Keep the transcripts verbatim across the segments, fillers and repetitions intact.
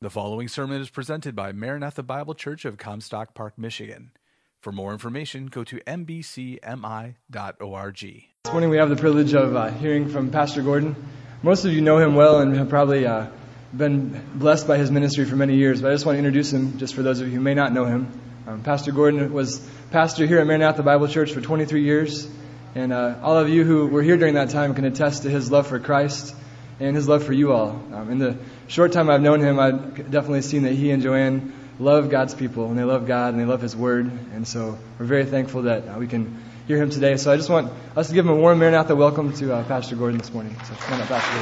The following sermon is presented by Maranatha Bible Church of Comstock Park, Michigan. For more information, go to m b c m i dot org. This morning we have the privilege of uh, hearing from Pastor Gordon. Most of you know him well and have probably uh, been blessed by his ministry for many years, but I just want to introduce him just for those of you who may not know him. Um, Pastor Gordon was pastor here at Maranatha Bible Church for twenty-three years, and uh, all of you who were here during that time can attest to his love for Christ and his love for you all. Um, in the short time I've known him, I've definitely seen that he and Joanne love God's people, and they love God, and they love His Word, and so we're very thankful that uh, we can hear him today. So I just want us to give him a warm Maranatha welcome to uh, Pastor Gordon this morning. So come on up, Pastor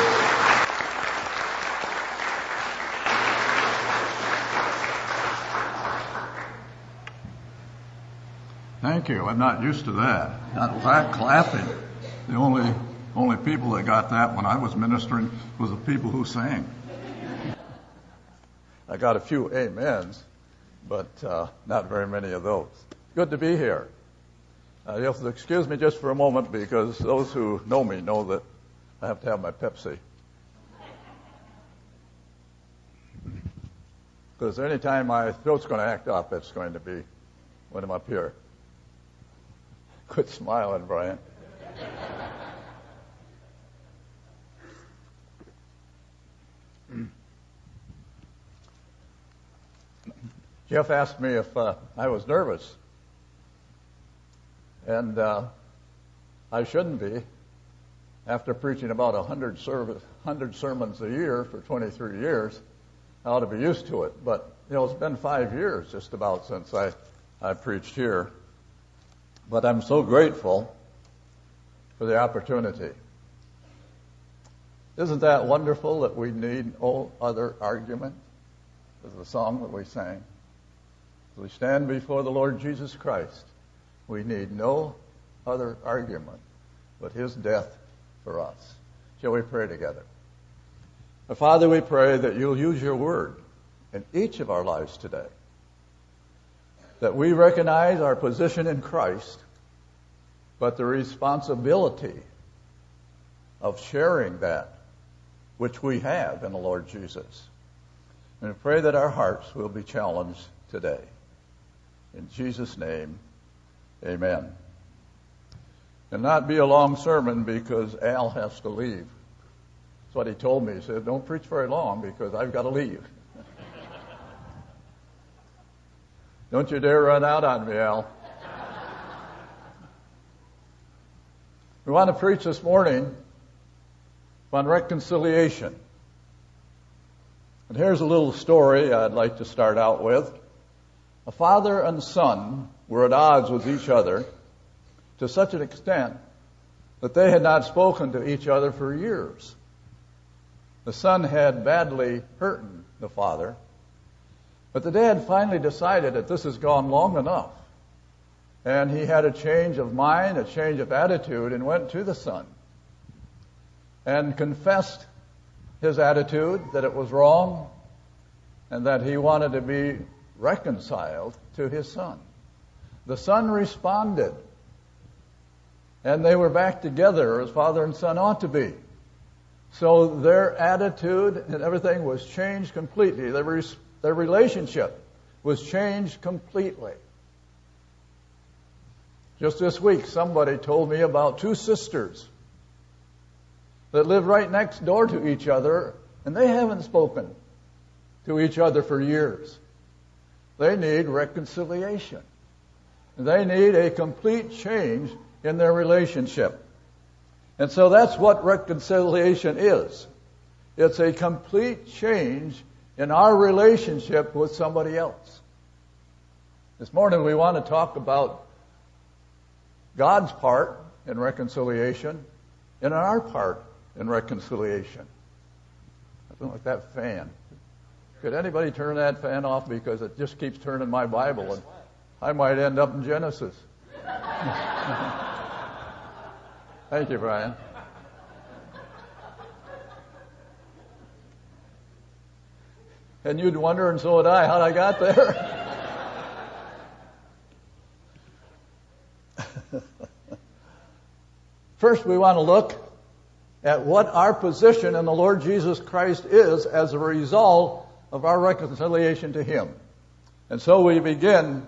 Gordon. Thank you. I'm not used to that. Not that clapping. The only only people that got that when I was ministering was the people who sang. I got a few amens, but uh, not very many of those. Good to be here. Uh, you'll have to excuse me just for a moment because those who know me know that I have to have my Pepsi. Because any time my throat's going to act up, it's going to be when I'm up here. Quit smiling, Brian. Jeff asked me if uh, I was nervous. And uh, I shouldn't be. After preaching about one hundred, service, one hundred sermons a year for twenty-three years, I ought to be used to it. But, you know, it's been five years just about since I, I preached here. But I'm so grateful for the opportunity. Isn't that wonderful that we need no other argument? Is the song that we sang. As we stand before the Lord Jesus Christ, we need no other argument but His death for us. Shall we pray together? Our Father, we pray that You'll use Your Word in each of our lives today. That we recognize our position in Christ, but the responsibility of sharing that which we have in the Lord Jesus. And we pray that our hearts will be challenged today. In Jesus' name, amen. And not be a long sermon because Al has to leave. That's what he told me. He said, don't preach very long because I've got to leave. Don't you dare run out on me, Al. We want to preach this morning on reconciliation. And here's a little story I'd like to start out with. A father and son were at odds with each other to such an extent that they had not spoken to each other for years. The son had badly hurt the father, but the dad finally decided that this has gone long enough. And he had a change of mind, a change of attitude, and went to the son and confessed his attitude, that it was wrong, and that he wanted to be reconciled to his son. The son responded, and they were back together as father and son ought to be. So their attitude and everything was changed completely. Their, res- their relationship was changed completely. Just this week, somebody told me about two sisters that live right next door to each other, and they haven't spoken to each other for years. They need reconciliation. They need a complete change in their relationship. And so that's what reconciliation is. It's a complete change in our relationship with somebody else. This morning we want to talk about God's part in reconciliation and our part in reconciliation. I don't like that fan. Could anybody turn that fan off because it just keeps turning my Bible and I might end up in Genesis. Thank you, Brian. And you'd wonder, and so would I, how I got there. First, we want to look at what our position in the Lord Jesus Christ is as a result of our reconciliation to Him. And so we begin,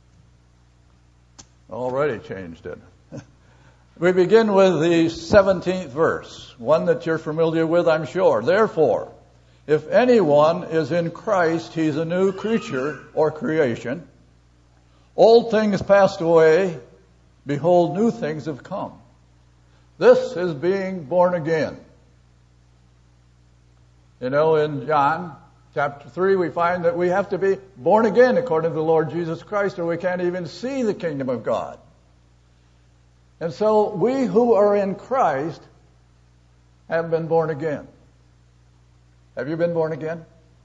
already changed it. We begin with the seventeenth verse, one that you're familiar with, I'm sure. Therefore, if anyone is in Christ, he's a new creature or creation. Old things passed away, behold, new things have come. This is being born again. You know, in John chapter three, we find that we have to be born again according to the Lord Jesus Christ, or we can't even see the kingdom of God. And so we who are in Christ have been born again. Have you been born again?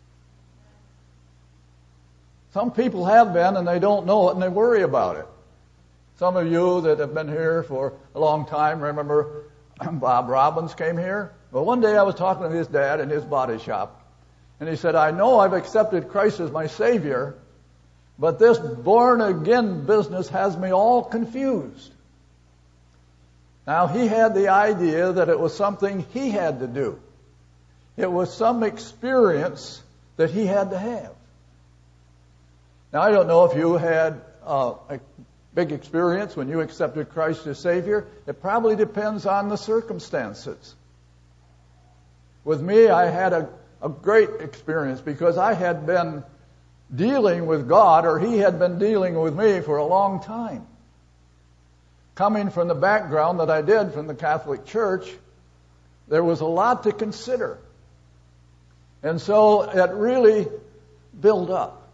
Some people have been and they don't know it and they worry about it. Some of you that have been here for a long time remember Bob Robbins came here. Well, one day I was talking to his dad in his body shop, and he said, I know I've accepted Christ as my Savior, but this born-again business has me all confused. Now, he had the idea that it was something he had to do. It was some experience that he had to have. Now, I don't know if you had uh, a big experience when you accepted Christ as Savior. It probably depends on the circumstances. With me, I had a, a great experience because I had been dealing with God, or He had been dealing with me for a long time. Coming from the background that I did from the Catholic Church, there was a lot to consider. And so it really built up.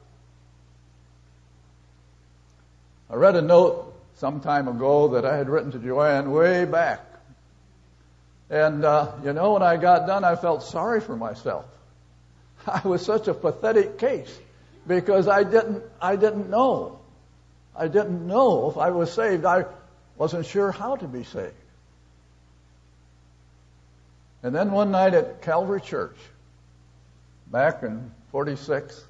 I read a note some time ago that I had written to Joanne way back. And, uh, you know, when I got done, I felt sorry for myself. I was such a pathetic case because I didn't, I didn't know. I didn't know if I was saved. I wasn't sure how to be saved. And then one night at Calvary Church, back in forty-six,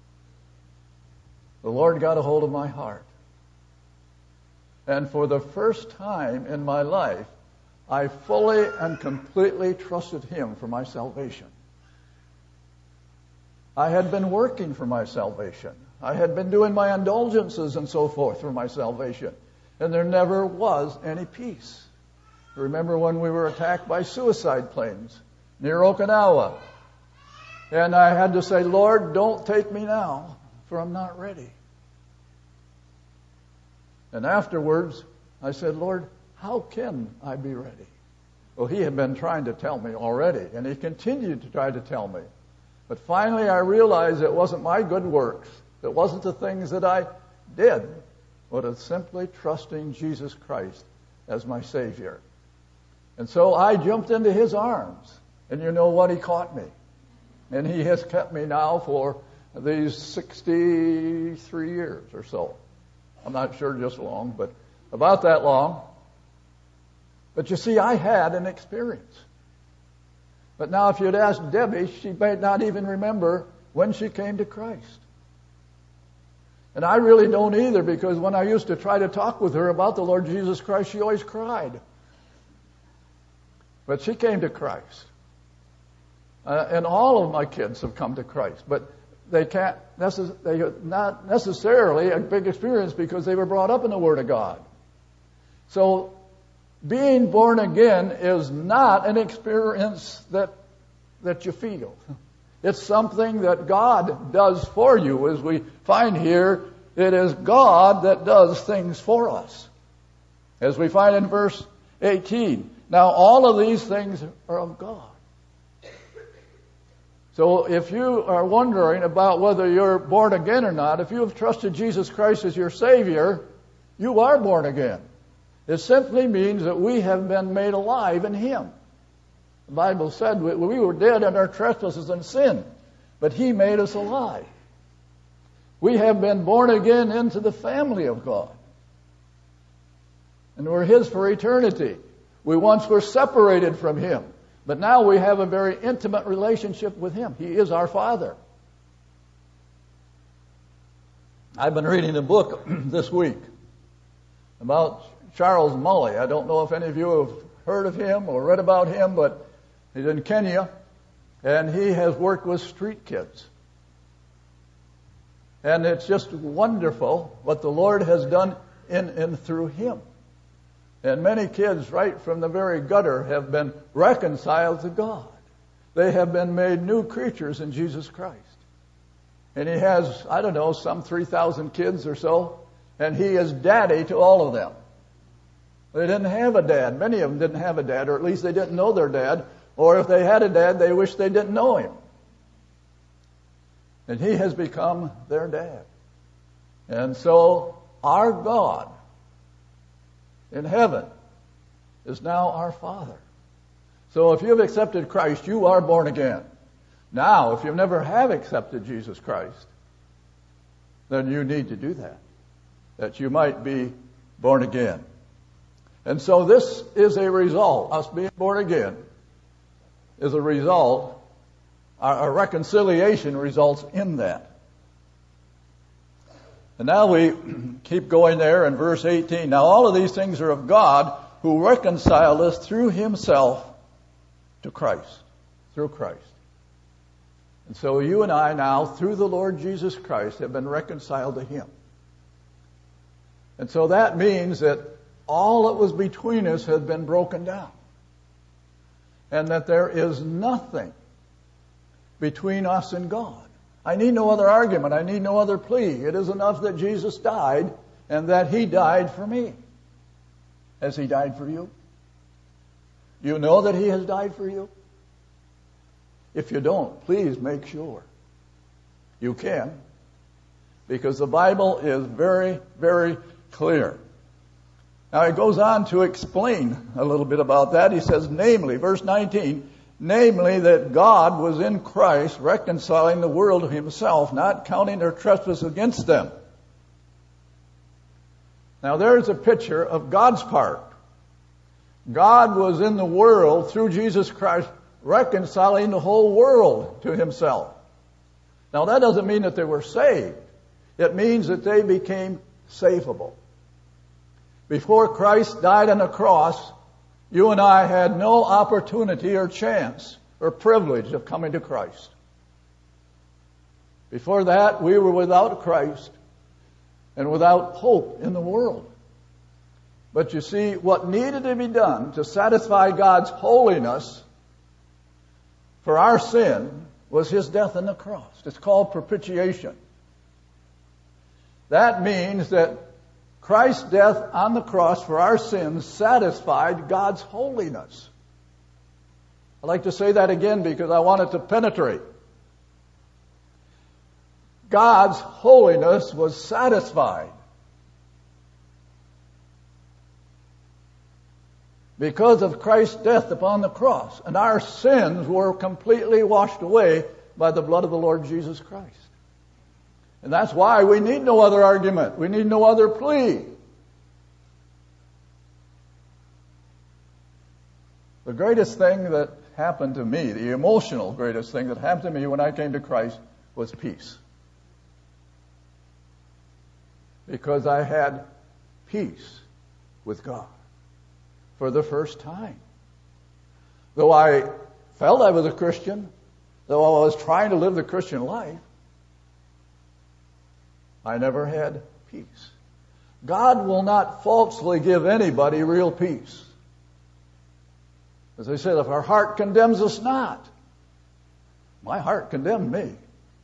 the Lord got a hold of my heart. And for the first time in my life, I fully and completely trusted Him for my salvation. I had been working for my salvation. I had been doing my indulgences and so forth for my salvation. And there never was any peace. Remember when we were attacked by suicide planes near Okinawa? And I had to say, Lord, don't take me now, for I'm not ready. And afterwards, I said, Lord, how can I be ready? Well, He had been trying to tell me already, and He continued to try to tell me. But finally, I realized it wasn't my good works. It wasn't the things that I did, but it's simply trusting Jesus Christ as my Savior. And so I jumped into His arms, and you know what? He caught me. And He has kept me now for these sixty-three years or so. I'm not sure just long, but about that long. But you see, I had an experience. But now if you'd ask Debbie, she may not even remember when she came to Christ. And I really don't either, because when I used to try to talk with her about the Lord Jesus Christ, she always cried. But she came to Christ. Uh, and all of my kids have come to Christ. But they can't, necess- they are not necessarily a big experience because they were brought up in the Word of God. So being born again is not an experience that that you feel. It's something that God does for you. As we find here, it is God that does things for us. As we find in verse eighteen. Now all of these things are of God. So if you are wondering about whether you're born again or not, if you have trusted Jesus Christ as your Savior, you are born again. It simply means that we have been made alive in Him. The Bible said we were dead in our trespasses and sin, but He made us alive. We have been born again into the family of God. And we're His for eternity. We once were separated from Him, but now we have a very intimate relationship with Him. He is our Father. I've been reading a book this week about Charles Mully. I don't know if any of you have heard of him or read about him, but he's in Kenya, and he has worked with street kids. And it's just wonderful what the Lord has done in and through him. And many kids right from the very gutter have been reconciled to God. They have been made new creatures in Jesus Christ. And he has, I don't know, some three thousand kids or so. And he is daddy to all of them. They didn't have a dad. Many of them didn't have a dad, or at least they didn't know their dad. Or if they had a dad, they wished they didn't know him. And he has become their dad. And so our God in heaven is now our Father. So if you've accepted Christ, you are born again. Now, if you never have accepted Jesus Christ, then you need to do that, that you might be born again. And so this is a result, us being born again, is a result, our, our reconciliation results in that. And now we keep going there in verse eighteen. Now all of these things are of God, who reconciled us through himself to Christ, through Christ. And so you and I now, through the Lord Jesus Christ, have been reconciled to him. And so that means that all that was between us has been broken down. And that there is nothing between us and God. I need no other argument. I need no other plea. It is enough that Jesus died and that he died for me. Has he died for you? You know that he has died for you? If you don't, please make sure. You can. Because the Bible is very, very clear. Now it goes on to explain a little bit about that. He says, namely, verse nineteen, namely that God was in Christ reconciling the world to himself, not counting their trespasses against them. Now there's a picture of God's part. God was in the world through Jesus Christ reconciling the whole world to himself. Now that doesn't mean that they were saved. It means that they became savable. Before Christ died on the cross, you and I had no opportunity or chance or privilege of coming to Christ. Before that, we were without Christ and without hope in the world. But you see, what needed to be done to satisfy God's holiness for our sin was his death on the cross. It's called propitiation. That means that Christ's death on the cross for our sins satisfied God's holiness. I'd like to say that again because I want it to penetrate. God's holiness was satisfied because of Christ's death upon the cross. And our sins were completely washed away by the blood of the Lord Jesus Christ. And that's why we need no other argument. We need no other plea. The greatest thing that happened to me, the emotional greatest thing that happened to me when I came to Christ was peace. Because I had peace with God for the first time. Though I felt I was a Christian, though I was trying to live the Christian life, I never had peace. God will not falsely give anybody real peace. As I said, if our heart condemns us not, my heart condemned me.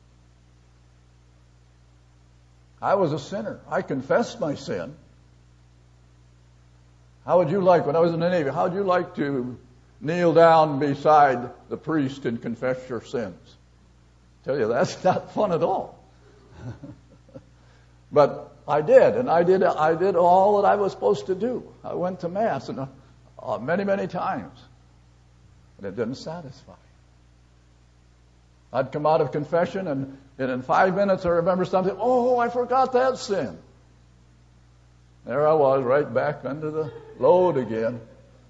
I was a sinner. I confessed my sin. How would you like, when I was in the Navy, how would you like to kneel down beside the priest and confess your sins? I tell you, that's not fun at all. But I did, and I did I did all that I was supposed to do. I went to Mass and uh, many, many times, and it didn't satisfy. I'd come out of confession, and, and in five minutes I remember something. Oh, I forgot that sin. There I was, right back under the load again.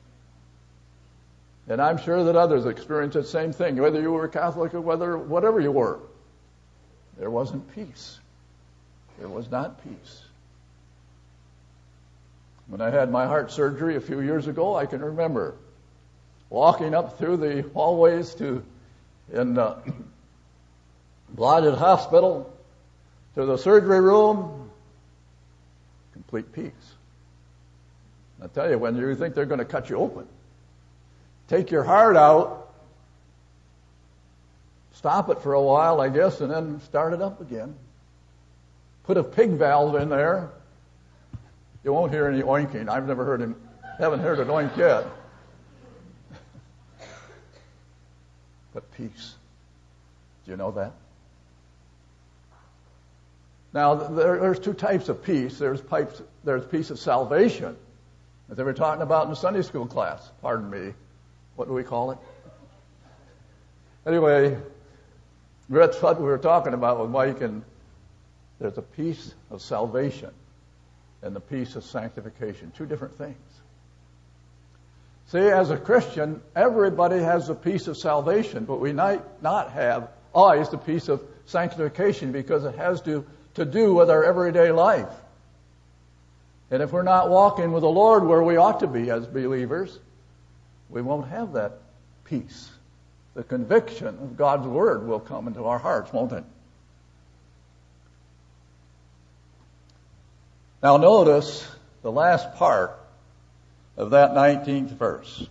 And I'm sure that others experienced the same thing, whether you were Catholic or whether whatever you were. There wasn't peace. There was not peace. When I had my heart surgery a few years ago, I can remember walking up through the hallways to in uh, Blodgett Hospital, to the surgery room, complete peace. I tell you, when you think they're going to cut you open, take your heart out, stop it for a while, I guess, and then start it up again. Put a pig valve in there. You won't hear any oinking. I've never heard him, haven't heard it oink yet. But peace. Do you know that? Now, there, there's two types of peace. There's, pipes, there's peace of salvation, as they were talking about in the Sunday school class. Pardon me. What do we call it? Anyway, that's what we were talking about with Mike, and there's a peace of salvation and the peace of sanctification. Two different things. See, as a Christian, everybody has the peace of salvation, but we might not have always the peace of sanctification because it has to, to do with our everyday life. And if we're not walking with the Lord where we ought to be as believers, we won't have that peace. The conviction of God's Word will come into our hearts, won't it? Now notice the last part of that nineteenth verse.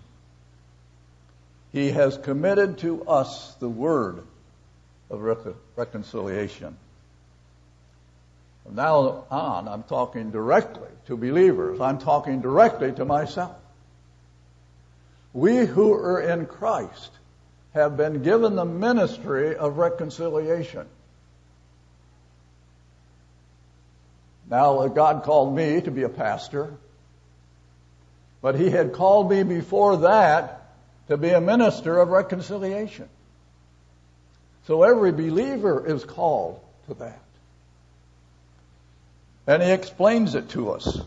He has committed to us the word of rec- reconciliation. From now on, I'm talking directly to believers. I'm talking directly to myself. We who are in Christ have been given the ministry of reconciliation. Now, God called me to be a pastor, but He had called me before that to be a minister of reconciliation. So every believer is called to that. And He explains it to us.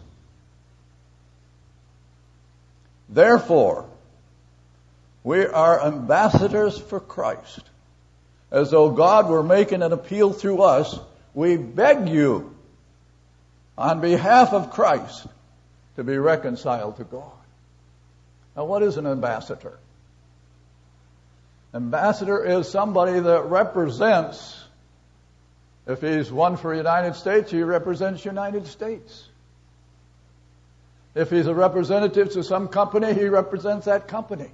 Therefore, we are ambassadors for Christ. As though God were making an appeal through us, we beg you, on behalf of Christ, to be reconciled to God. Now, what is an ambassador? Ambassador is somebody that represents, if he's one for the United States, he represents the United States. If he's a representative to some company, he represents that company.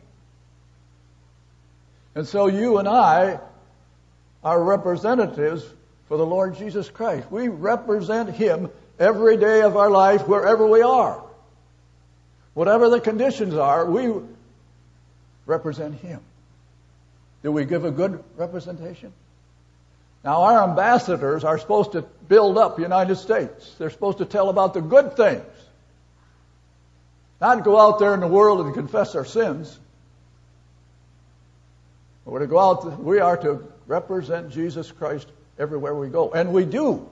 And so you and I are representatives for the Lord Jesus Christ. We represent Him every day of our life, wherever we are. Whatever the conditions are, we represent Him. Do we give a good representation? Now, our ambassadors are supposed to build up the United States. They're supposed to tell about the good things. Not go out there in the world and confess our sins. We're to go out, we are to represent Jesus Christ everywhere we go. And we do.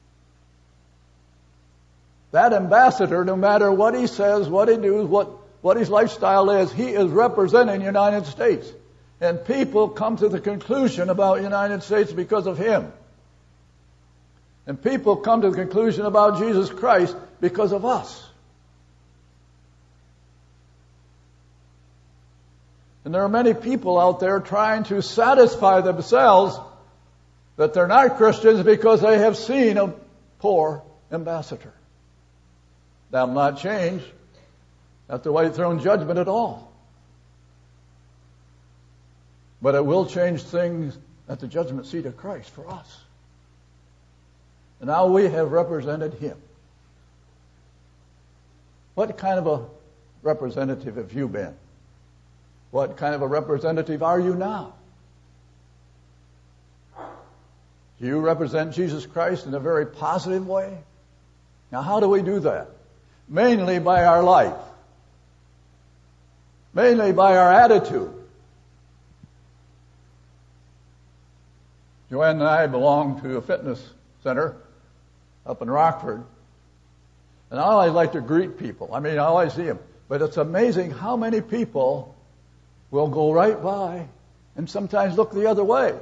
That ambassador, no matter what he says, what he does, what, what his lifestyle is, he is representing the United States. And people come to the conclusion about the United States because of him. And people come to the conclusion about Jesus Christ because of us. And there are many people out there trying to satisfy themselves that they're not Christians because they have seen a poor ambassador. That will not change. That's the way to throw in judgment at all. But it will change things at the judgment seat of Christ for us. And now we have represented Him. What kind of a representative have you been? What kind of a representative are you now? Do you represent Jesus Christ in a very positive way? Now, how do we do that? Mainly by our life. Mainly by our attitude. Joanne and I belong to a fitness center up in Rockford. And I always like to greet people. I mean, I always see them. But it's amazing how many people will go right by and sometimes look the other way.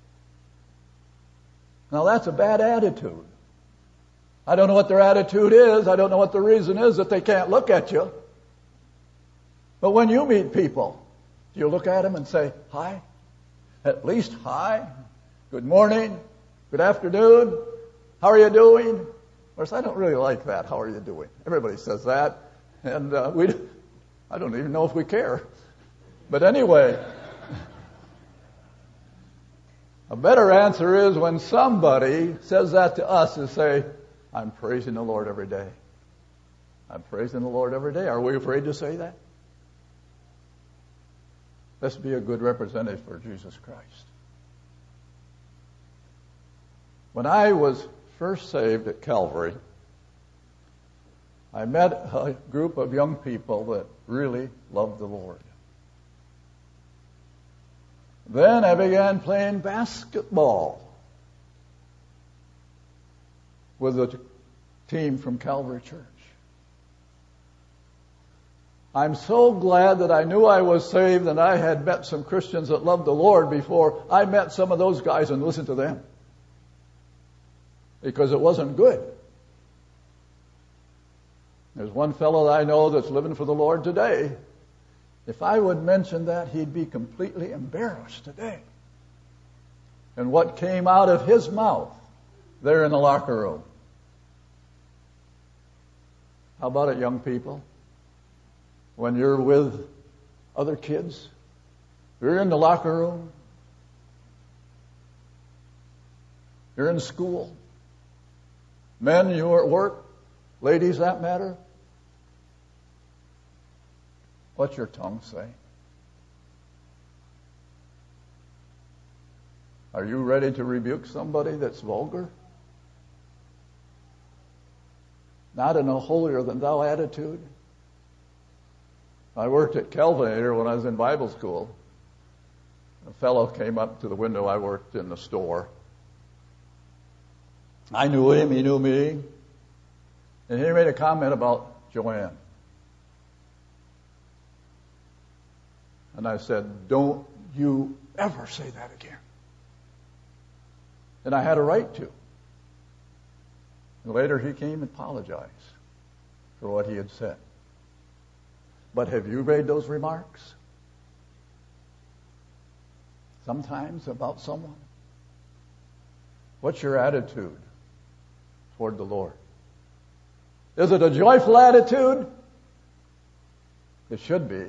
Now, that's a bad attitude. I don't know what their attitude is. I don't know what the reason is that they can't look at you. But when you meet people, do you look at them and say, hi? At least hi? Good morning? Good afternoon? How are you doing? Of course, I don't really like that. How are you doing? Everybody says that. And uh, we, I don't even know if we care. But anyway, a better answer is when somebody says that to us is say, I'm praising the Lord every day. I'm praising the Lord every day. Are we afraid to say that? Let's be a good representative for Jesus Christ. When I was first saved at Calvary, I met a group of young people that really loved the Lord. Then I began playing basketball with a team from Calvary Church. I'm so glad that I knew I was saved and I had met some Christians that loved the Lord before I met some of those guys and listened to them. Because it wasn't good. There's one fellow that I know that's living for the Lord today. If I would mention that, he'd be completely embarrassed today. And what came out of his mouth there in the locker room. How about it, young people? When you're with other kids, you're in the locker room, you're in school, men, you're at work, ladies, that matter. What's your tongue say? Are you ready to rebuke somebody that's vulgar? Not in a holier-than-thou attitude. I worked at Kelvinator when I was in Bible school. A fellow came up to the window. I worked in the store. I knew him, he knew me. And he made a comment about Joanne. And I said, don't you ever say that again. And I had a right to. And later he came and apologized for what he had said. But have you made those remarks? Sometimes about someone? What's your attitude toward the Lord? Is it a joyful attitude? It should be.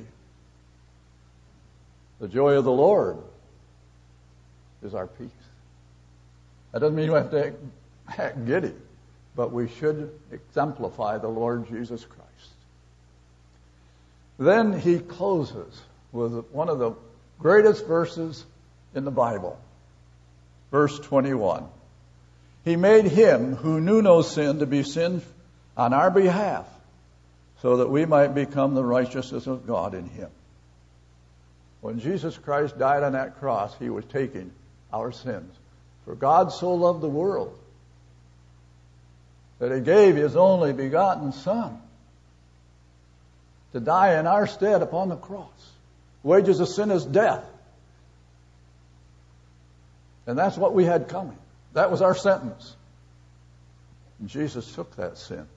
The joy of the Lord is our peace. That doesn't mean we have to act giddy, but we should exemplify the Lord Jesus Christ. Then he closes with one of the greatest verses in the Bible. Verse twenty-one. He made him who knew no sin to be sin on our behalf, so that we might become the righteousness of God in him. When Jesus Christ died on that cross, he was taking our sins. For God so loved the world that he gave his only begotten Son to die in our stead upon the cross. The wages of sin is death. And that's what we had coming. That was our sentence. And Jesus took that sin.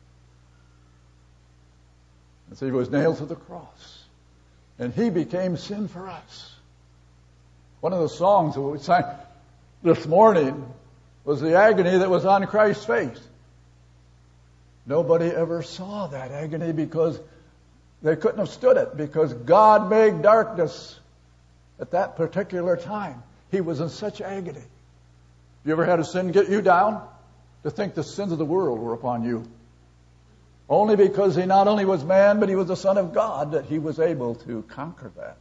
And so he was nailed to the cross. And he became sin for us. One of the songs that we sang this morning was the agony that was on Christ's face. Nobody ever saw that agony because they couldn't have stood it, because God made darkness at that particular time. He was in such agony. You ever had a sin get you down? To think the sins of the world were upon you. Only because he not only was man, but he was the Son of God, that he was able to conquer that.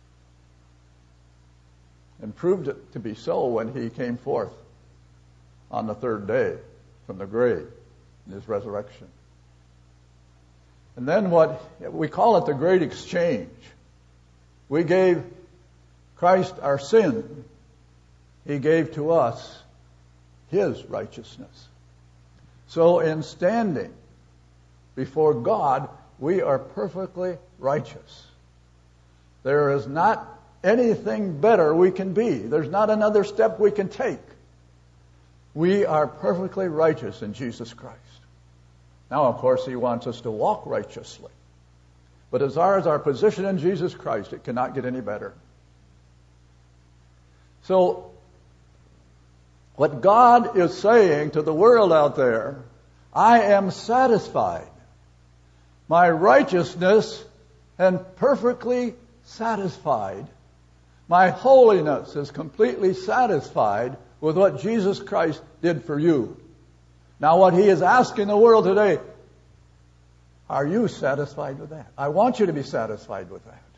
And proved it to be so when he came forth on the third day from the grave in his resurrection. And then what, we call it the great exchange. We gave Christ our sin. He gave to us his righteousness. So in standing before God, we are perfectly righteous. There is not anything better we can be. There's not another step we can take. We are perfectly righteous in Jesus Christ. Now, of course, he wants us to walk righteously. But as far as our position in Jesus Christ, it cannot get any better. So, What God is saying to the world out there, I am satisfied. My righteousness and perfectly satisfied. My holiness is completely satisfied with what Jesus Christ did for you. Now what he is asking the world today, are you satisfied with that? I want you to be satisfied with that.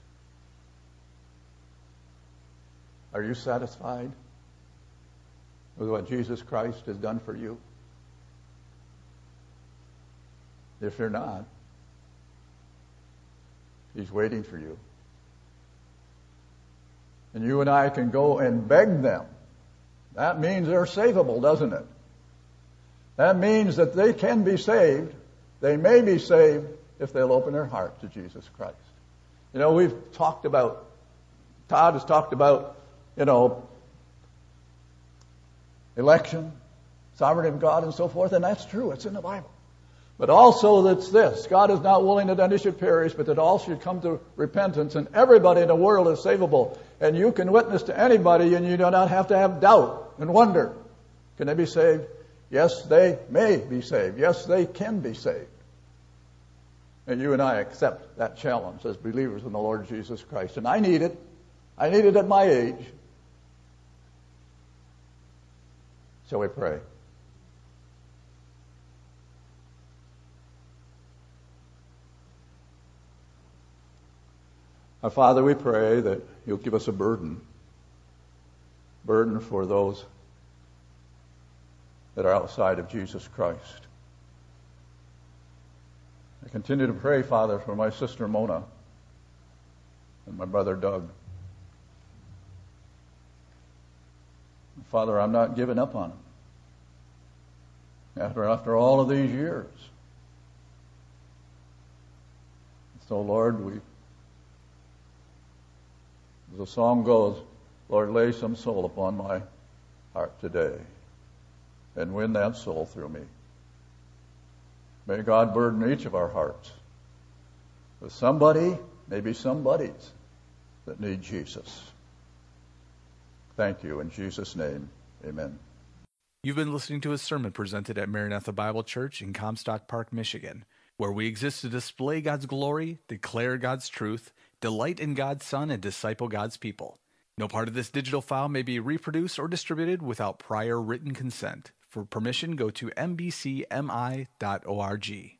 Are you satisfied with what Jesus Christ has done for you? If you're not, he's waiting for you. And you and I can go and beg them. That means they're savable, doesn't it? That means that they can be saved. They may be saved if they'll open their heart to Jesus Christ. You know, we've talked about, Todd has talked about, you know, election, sovereignty of God and so forth, and that's true. It's in the Bible. But also it's this, God is not willing that any should perish, but that all should come to repentance, and everybody in the world is savable. And you can witness to anybody, and you do not have to have doubt and wonder. Can they be saved? Yes, they may be saved. Yes, they can be saved. And you and I accept that challenge as believers in the Lord Jesus Christ. And I need it. I need it at my age. Shall we pray? Our Father, we pray that you'll give us a burden. Burden for those that are outside of Jesus Christ. I continue to pray, Father, for my sister Mona and my brother Doug. Father, I'm not giving up on them. After, after all of these years. So, Lord, we, as the song goes, Lord, lay some soul upon my heart today and win that soul through me. May God burden each of our hearts with somebody, maybe somebodies, that need Jesus. Thank you. In Jesus' name, amen. You've been listening to a sermon presented at Maranatha Bible Church in Comstock Park, Michigan, where we exist to display God's glory, declare God's truth, delight in God's Son, and disciple God's people. No part of this digital file may be reproduced or distributed without prior written consent. For permission, go to m b c m i dot org.